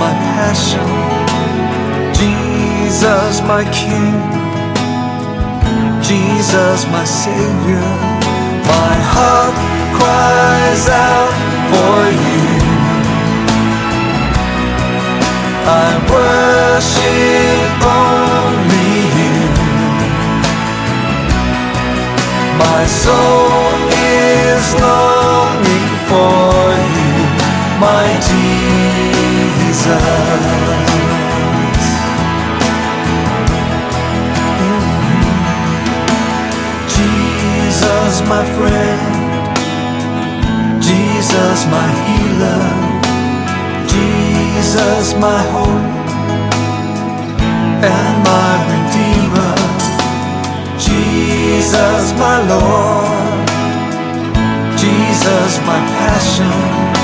my passion, Jesus my King, Jesus my Savior. My heart cries out for you. I worship only you. My soul is longing for you, my Jesus. Jesus my friend, Jesus my healer, Jesus my hope and my Redeemer, Jesus my Lord, Jesus my passion,